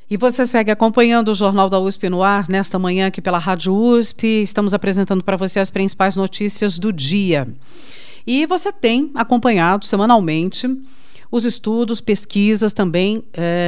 E você segue acompanhando o Jornal da USP no ar, nesta manhã aqui pela Rádio USP. Estamos apresentando para você as principais notícias do dia. E você tem acompanhado semanalmente os estudos, pesquisas também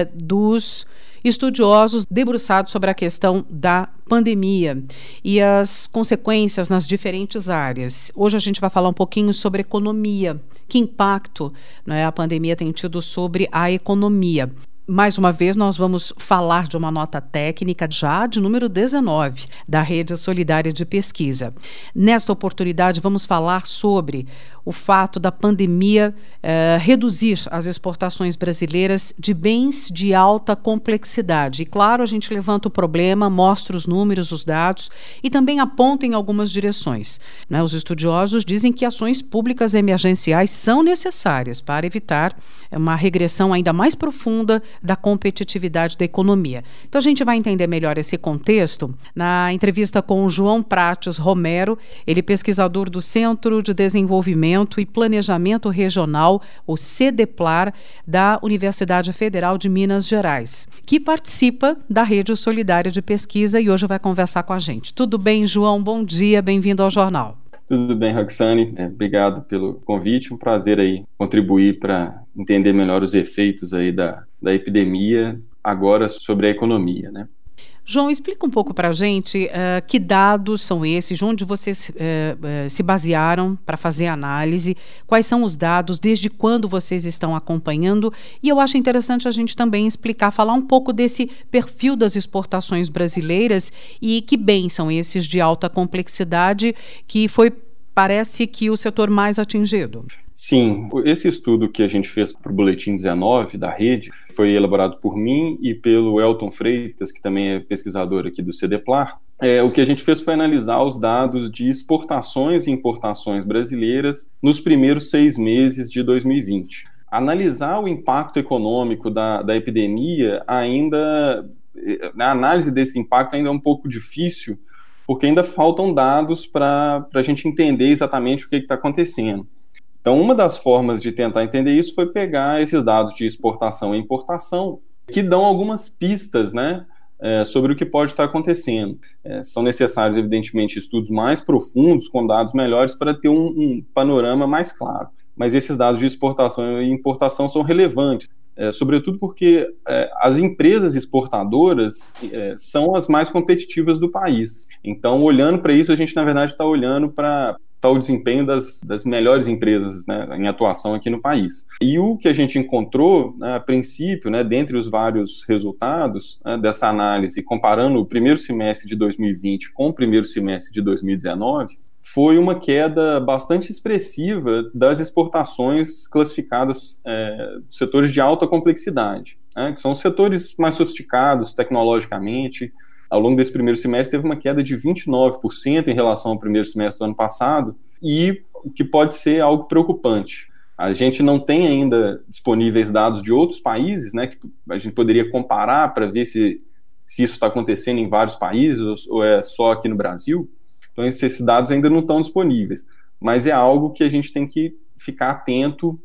dos estudiosos debruçados sobre a questão da pandemia e as consequências nas diferentes áreas. Hoje a gente vai falar um pouquinho sobre economia. Que impacto, né, a pandemia tem tido sobre a economia? Mais uma vez, nós vamos falar de uma nota técnica já de número 19 da Rede Solidária de Pesquisa. Nesta oportunidade, vamos falar sobre o fato da pandemia reduzir as exportações brasileiras de bens de alta complexidade. E, claro, a gente levanta o problema, mostra os números, os dados e também aponta em algumas direções, né? Os estudiosos dizem que ações públicas emergenciais são necessárias para evitar uma regressão ainda mais profunda da competitividade da economia. Então a gente vai entender melhor esse contexto na entrevista com o João Prates Romero, ele é pesquisador do Centro de Desenvolvimento e Planejamento Regional, o CDPLAR, da Universidade Federal de Minas Gerais, que participa da Rede Solidária de Pesquisa e hoje vai conversar com a gente. Tudo bem, João? Bom dia, bem-vindo ao Jornal. Tudo bem, Roxane. Obrigado pelo convite. Um prazer aí contribuir para entender melhor os efeitos aí da epidemia, agora sobre a economia, né? João, explica um pouco para a gente que dados são esses, de onde vocês se basearam para fazer a análise, quais são os dados, desde quando vocês estão acompanhando, e eu acho interessante a gente também explicar, falar um pouco desse perfil das exportações brasileiras e que bens são esses de alta complexidade que parece que o setor mais atingido. Sim, esse estudo que a gente fez para o Boletim 19 da rede foi elaborado por mim e pelo Elton Freitas, que também é pesquisador aqui do CDPLAR. O que a gente fez foi analisar os dados de exportações e importações brasileiras nos primeiros 6 meses de 2020. Analisar o impacto econômico da epidemia ainda, a análise desse impacto ainda é um pouco difícil, porque ainda faltam dados para a gente entender exatamente o que está acontecendo. Então, uma das formas de tentar entender isso foi pegar esses dados de exportação e importação, que dão algumas pistas, né, sobre o que pode estar acontecendo. São necessários, evidentemente, estudos mais profundos, com dados melhores, para ter um panorama mais claro. Mas esses dados de exportação e importação são relevantes, sobretudo porque as empresas exportadoras são as mais competitivas do país. Então, olhando para isso, a gente, na verdade, está olhando para o desempenho das melhores empresas, né, em atuação aqui no país. E o que a gente encontrou, né, a princípio, né, dentre os vários resultados, né, dessa análise, comparando o primeiro semestre de 2020 com o primeiro semestre de 2019, foi uma queda bastante expressiva das exportações classificadas setores de alta complexidade, né, que são os setores mais sofisticados tecnologicamente. Ao longo desse primeiro semestre teve uma queda de 29% em relação ao primeiro semestre do ano passado, e o que pode ser algo preocupante. A gente não tem ainda disponíveis dados de outros países, né, que a gente poderia comparar para ver se isso está acontecendo em vários países ou é só aqui no Brasil. Então esses dados ainda não estão disponíveis, mas é algo que a gente tem que ficar atento,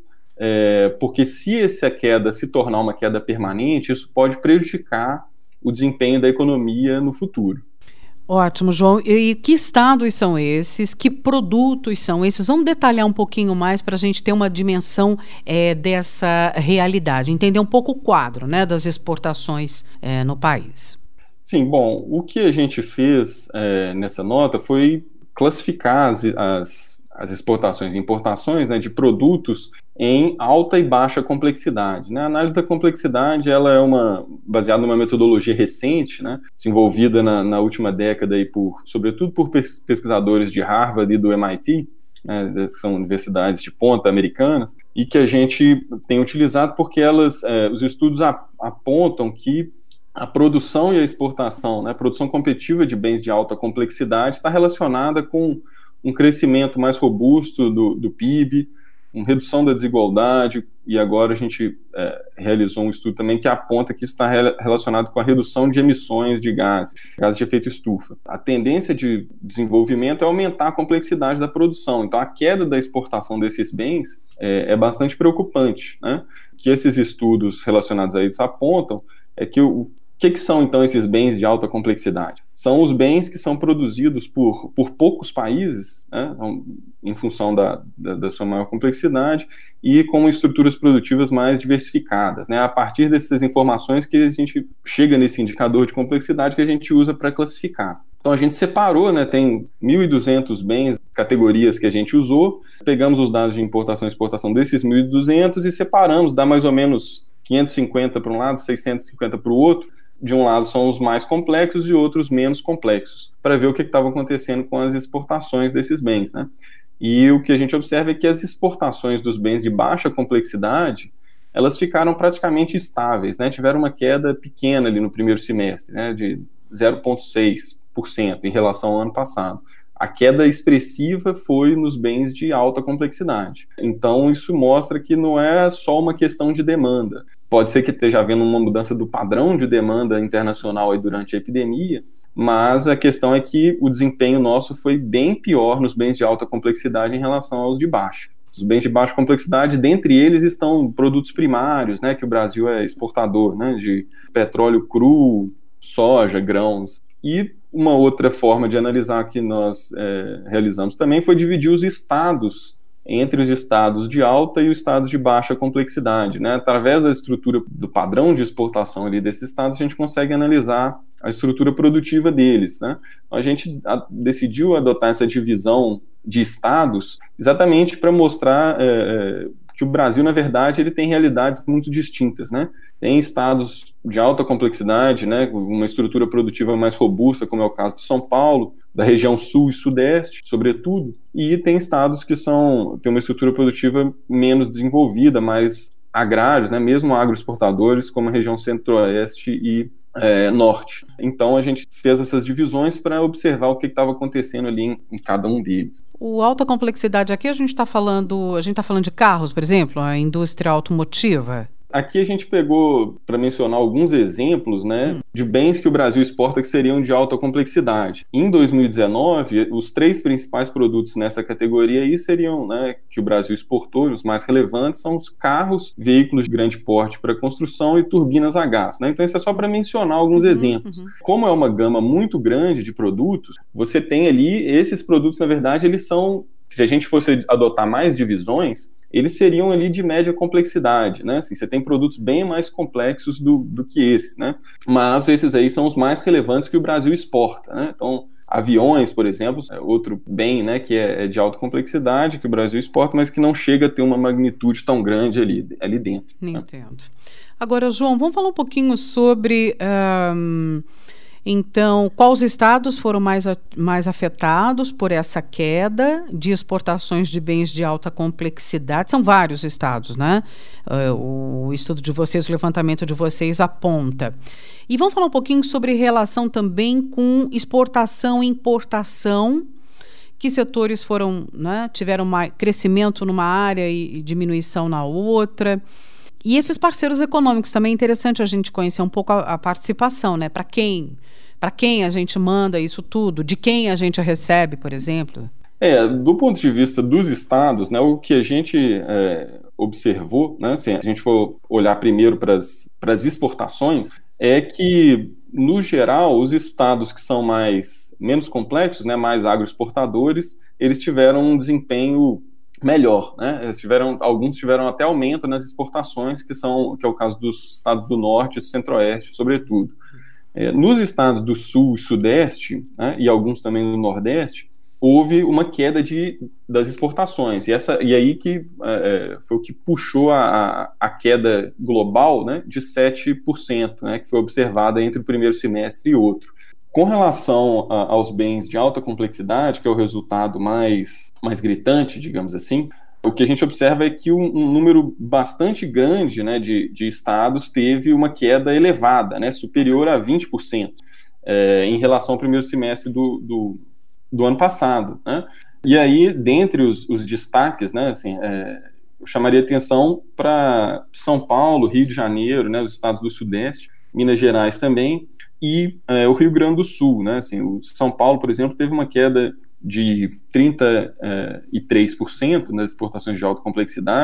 porque se essa queda se tornar uma queda permanente, isso pode prejudicar o desempenho da economia no futuro. Ótimo, João. E que estados são esses? Que produtos são esses? Vamos detalhar um pouquinho mais para a gente ter uma dimensão dessa realidade, entender um pouco o quadro, né, das exportações no país. Sim, bom, o que a gente fez nessa nota foi classificar as exportações e importações, né, de produtos em alta e baixa complexidade, né? A análise da complexidade ela é baseada numa metodologia recente, né, desenvolvida na última década e sobretudo por pesquisadores de Harvard e do MIT, né, que são universidades de ponta americanas, e que a gente tem utilizado porque os estudos apontam que a produção e a exportação, né, a produção competitiva de bens de alta complexidade está relacionada com um crescimento mais robusto do PIB, uma redução da desigualdade, e agora a gente realizou um estudo também que aponta que isso está relacionado com a redução de emissões de gases de efeito estufa. A tendência de desenvolvimento é aumentar a complexidade da produção, então a queda da exportação desses bens é bastante preocupante, né? Que esses estudos relacionados a isso apontam que que são, então, esses bens de alta complexidade? São os bens que são produzidos por poucos países, né, em função da sua maior complexidade e com estruturas produtivas mais diversificadas, né? A partir dessas informações que a gente chega nesse indicador de complexidade que a gente usa para classificar. Então, a gente separou, né, tem 1.200 bens, categorias que a gente usou, pegamos os dados de importação e exportação desses 1.200 e separamos, dá mais ou menos 550 para um lado, 650 para o outro. De um lado são os mais complexos e outros menos complexos, para ver o que estava acontecendo com as exportações desses bens, né? E o que a gente observa é que as exportações dos bens de baixa complexidade, elas ficaram praticamente estáveis, né? Tiveram uma queda pequena ali no primeiro semestre, né? De 0,6% em relação ao ano passado. A queda expressiva foi nos bens de alta complexidade. Então, isso mostra que não é só uma questão de demanda. Pode ser que esteja havendo uma mudança do padrão de demanda internacional aí durante a epidemia, mas a questão é que o desempenho nosso foi bem pior nos bens de alta complexidade em relação aos de baixa. Os bens de baixa complexidade, dentre eles estão produtos primários, né, que o Brasil é exportador, né, de petróleo cru, soja, grãos. E uma outra forma de analisar que nós realizamos também foi dividir os estados entre os estados de alta e os estados de baixa complexidade, né? Através da estrutura do padrão de exportação ali desses estados, a gente consegue analisar a estrutura produtiva deles, né? A gente decidiu adotar essa divisão de estados exatamente para mostrar que o Brasil, na verdade, ele tem realidades muito distintas, né? Tem estados de alta complexidade, né, uma estrutura produtiva mais robusta, como é o caso de São Paulo, da região sul e sudeste, sobretudo, e tem estados que têm uma estrutura produtiva menos desenvolvida, mais agrários, né, mesmo agroexportadores, como a região centro-oeste e norte. Então a gente fez essas divisões para observar o que estava acontecendo ali em cada um deles. O alta complexidade aqui a gente está falando de carros, por exemplo, a indústria automotiva. Aqui a gente pegou, para mencionar alguns exemplos, né, de bens que o Brasil exporta que seriam de alta complexidade. Em 2019, os 3 principais produtos nessa categoria aí seriam, né, que o Brasil exportou, os mais relevantes são os carros, veículos de grande porte para construção e turbinas a gás, né? Então isso é só para mencionar alguns exemplos. Como é uma gama muito grande de produtos, você tem ali, esses produtos, na verdade, eles são, se a gente fosse adotar mais divisões, eles seriam ali de média complexidade, né? Assim, você tem produtos bem mais complexos do que esse, né? Mas esses aí são os mais relevantes que o Brasil exporta, né? Então, aviões, por exemplo, é outro bem, né, que é de alta complexidade, que o Brasil exporta, mas que não chega a ter uma magnitude tão grande ali dentro. Entendo. Né? Agora, João, vamos falar um pouquinho sobre... Então, quais estados foram mais afetados por essa queda de exportações de bens de alta complexidade? São vários estados, né? O estudo de vocês, o levantamento de vocês aponta. E vamos falar um pouquinho sobre relação também com exportação e importação. Que setores tiveram mais crescimento numa área e diminuição na outra? E esses parceiros econômicos também é interessante a gente conhecer um pouco a participação, né? Para quem a gente manda isso tudo? De quem a gente recebe, por exemplo? Do ponto de vista dos estados, né, o que a gente observou, né, se a gente for olhar primeiro para as exportações, é que, no geral, os estados que são menos complexos, né, mais agroexportadores, eles tiveram um desempenho melhor, né? Alguns tiveram até aumento nas exportações, que é o caso dos estados do norte e do centro-oeste, sobretudo. Nos estados do sul e sudeste, né, e alguns também no nordeste, houve uma queda das exportações, e aí que foi o que puxou a queda global, né, de 7%, né, que foi observada entre o primeiro semestre e outro. Com relação aos bens de alta complexidade, que é o resultado mais gritante, digamos assim, o que a gente observa é que um número bastante grande, né, de estados teve uma queda elevada, né, superior a 20%, em relação ao primeiro semestre do ano passado, né? E aí, dentre os destaques, né, assim, eu chamaria atenção para São Paulo, Rio de Janeiro, né, os estados do Sudeste, Minas Gerais também, e o Rio Grande do Sul, né? Assim, o São Paulo, por exemplo, teve uma queda de 33% nas exportações de alta complexidade,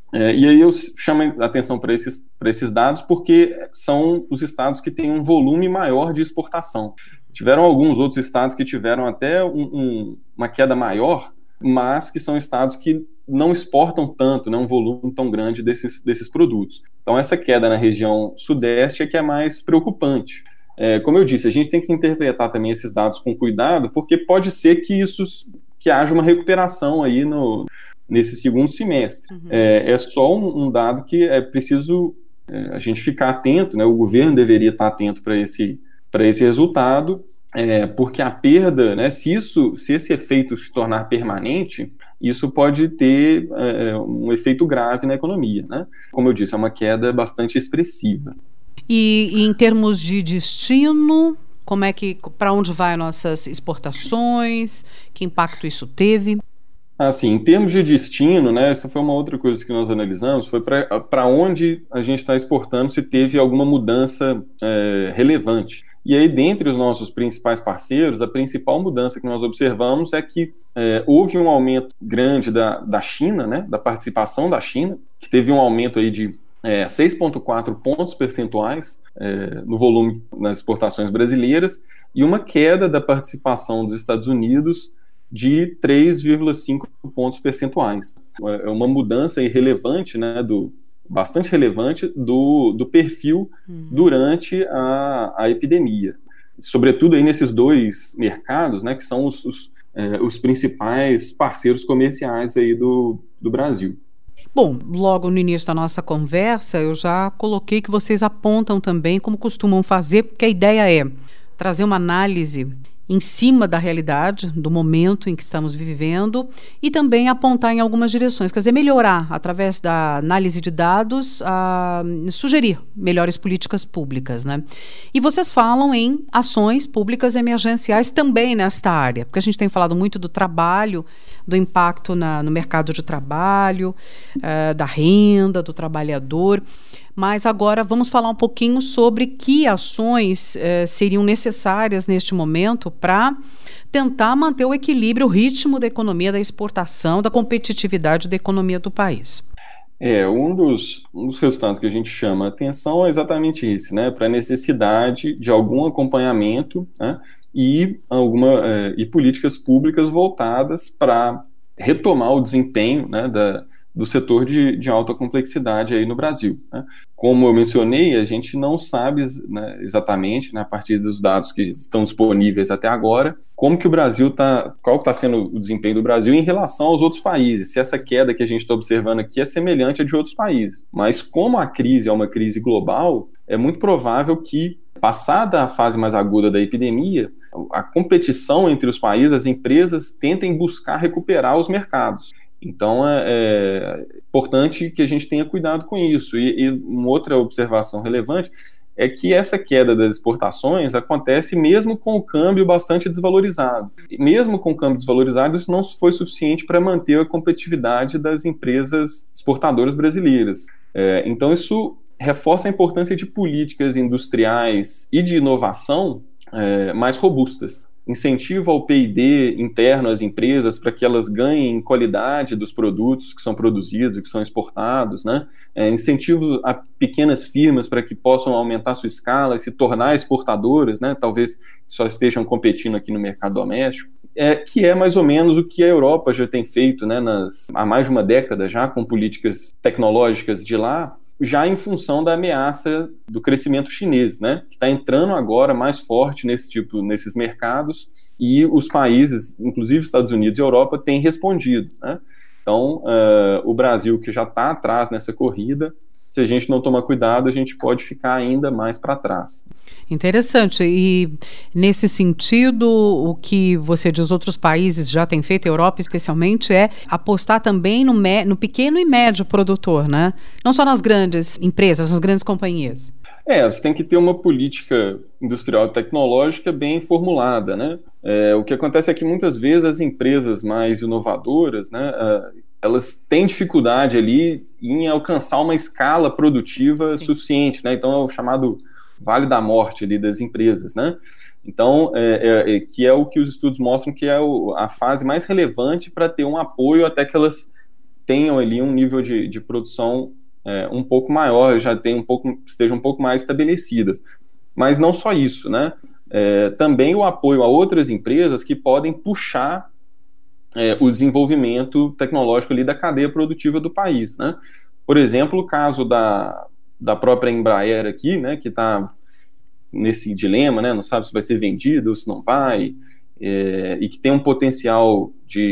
E aí eu chamo a atenção para esses dados porque são os estados que têm um volume maior de exportação. Tiveram alguns outros estados que tiveram até uma queda maior, mas que são estados que não exportam tanto, né, um volume tão grande desses produtos. Então essa queda na região sudeste é que é mais preocupante. Como eu disse, a gente tem que interpretar também esses dados com cuidado, porque pode ser que haja uma recuperação aí nesse segundo semestre. Uhum. É só um dado que é preciso a gente ficar atento, né? O governo deveria estar atento para esse resultado, porque a perda, né, se esse efeito se tornar permanente, isso pode ter um efeito grave na economia, né? Como eu disse, é uma queda bastante expressiva. E em termos de destino, para onde vai nossas exportações? Que impacto isso teve? Assim, em termos de destino, né, essa foi uma outra coisa que nós analisamos, foi para onde a gente está exportando, se teve alguma mudança relevante. E aí, dentre os nossos principais parceiros, a principal mudança que nós observamos é que houve um aumento grande da China, né, da participação da China, que teve um aumento aí de 6,4 pontos percentuais no volume nas exportações brasileiras, e uma queda da participação dos Estados Unidos de 3,5 pontos percentuais. É uma mudança irrelevante, né, bastante relevante do perfil durante a epidemia. Sobretudo aí nesses dois mercados, né, que são os principais parceiros comerciais aí do Brasil. Bom, logo no início da nossa conversa, eu já coloquei que vocês apontam também, como costumam fazer, porque a ideia é trazer uma análise em cima da realidade, do momento em que estamos vivendo, e também apontar em algumas direções, quer dizer, melhorar, através da análise de dados, sugerir melhores políticas públicas, né? E vocês falam em ações públicas emergenciais também nesta área, porque a gente tem falado muito do trabalho, do impacto no mercado de trabalho, da renda, do trabalhador. Mas agora vamos falar um pouquinho sobre que ações seriam necessárias neste momento para tentar manter o equilíbrio, o ritmo da economia, da exportação, da competitividade da economia do país. Um dos resultados que a gente chama a atenção é exatamente esse, né? Para a necessidade de algum acompanhamento, né? E políticas públicas voltadas para retomar o desempenho, né, do setor de alta complexidade aí no Brasil, né? Como eu mencionei, a gente não sabe, né, exatamente, né, a partir dos dados que estão disponíveis até agora, como que o Brasil qual está sendo o desempenho do Brasil em relação aos outros países, se essa queda que a gente está observando aqui é semelhante à de outros países. Mas como a crise é uma crise global, é muito provável que, passada a fase mais aguda da epidemia, a competição entre os países, as empresas tentem buscar recuperar os mercados. Então, é importante que a gente tenha cuidado com isso. E uma outra observação relevante é que essa queda das exportações acontece mesmo com o câmbio bastante desvalorizado. E mesmo com o câmbio desvalorizado, isso não foi suficiente para manter a competitividade das empresas exportadoras brasileiras. Então, isso reforça a importância de políticas industriais e de inovação mais robustas. Incentivo ao P&D interno às empresas para que elas ganhem qualidade dos produtos que são produzidos e que são exportados, né? Incentivo a pequenas firmas para que possam aumentar sua escala e se tornar exportadoras, né? Talvez só estejam competindo aqui no mercado doméstico. Que é mais ou menos o que a Europa já tem feito, né, há mais de uma década já, com políticas tecnológicas de lá, já em função da ameaça do crescimento chinês, né, que está entrando agora mais forte nesses mercados, e os países, inclusive Estados Unidos e Europa, têm respondido, né? Então, o Brasil, que já está atrás nessa corrida, se a gente não tomar cuidado, a gente pode ficar ainda mais para trás. Interessante. E, nesse sentido, o que você diz, outros países já têm feito, a Europa especialmente, é apostar também no pequeno e médio produtor, né? Não só nas grandes empresas, nas grandes companhias. Você tem que ter uma política industrial e tecnológica bem formulada, né? O que acontece é que muitas vezes as empresas mais inovadoras, né, elas têm dificuldade ali em alcançar uma escala produtiva suficiente, né? Então é o chamado vale da morte ali das empresas, né? Então, que é o que os estudos mostram que é a fase mais relevante para ter um apoio até que elas tenham ali um nível de produção um pouco maior, estejam um pouco mais estabelecidas. Mas não só isso, né? Também o apoio a outras empresas que podem puxar o desenvolvimento tecnológico ali da cadeia produtiva do país, né? Por exemplo, o caso da própria Embraer aqui, né, que está nesse dilema, né, não sabe se vai ser vendido ou se não vai, e que tem um potencial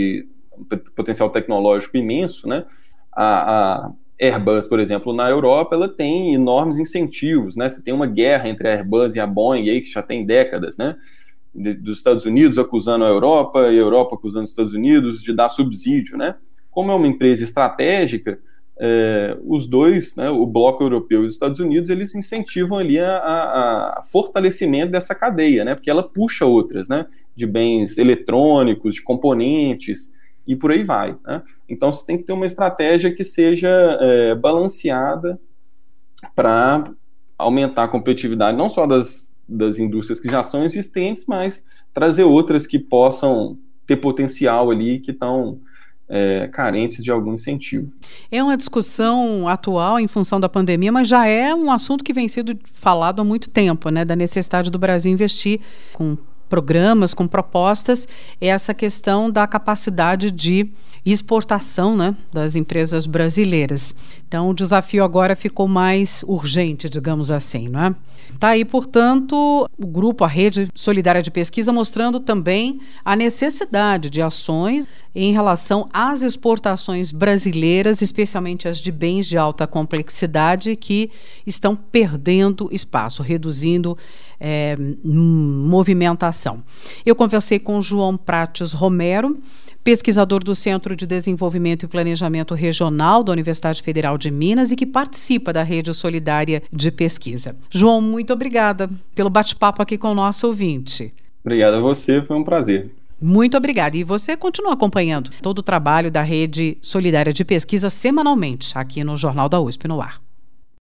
tecnológico imenso, né? A Airbus, por exemplo, na Europa, ela tem enormes incentivos, né? Você tem uma guerra entre a Airbus e a Boeing aí, que já tem décadas, né? Dos Estados Unidos acusando a Europa e a Europa acusando os Estados Unidos de dar subsídio, né? Como é uma empresa estratégica, os dois, né, o bloco europeu e os Estados Unidos, eles incentivam ali a fortalecimento dessa cadeia, né? Porque ela puxa outras, né? De bens eletrônicos, de componentes, e por aí vai, né? Então você tem que ter uma estratégia que seja balanceada para aumentar a competitividade, não só das indústrias que já são existentes, mas trazer outras que possam ter potencial ali, que estão carentes de algum incentivo. É uma discussão atual em função da pandemia, mas já é um assunto que vem sendo falado há muito tempo, né? Da necessidade do Brasil investir com programas, com propostas, essa questão da capacidade de exportação, né, das empresas brasileiras. Então, o desafio agora ficou mais urgente, digamos assim, não é? Está aí, portanto, o grupo, a Rede Solidária de Pesquisa, mostrando também a necessidade de ações em relação às exportações brasileiras, especialmente as de bens de alta complexidade, que estão perdendo espaço, reduzindo movimentação. Eu conversei com João Prates Romero, pesquisador do Centro de Desenvolvimento e Planejamento Regional da Universidade Federal de Minas e que participa da Rede Solidária de Pesquisa. João, muito obrigada pelo bate-papo aqui com o nosso ouvinte. Obrigado a você, foi um prazer. Muito obrigada. E você continua acompanhando todo o trabalho da Rede Solidária de Pesquisa semanalmente aqui no Jornal da USP no Ar.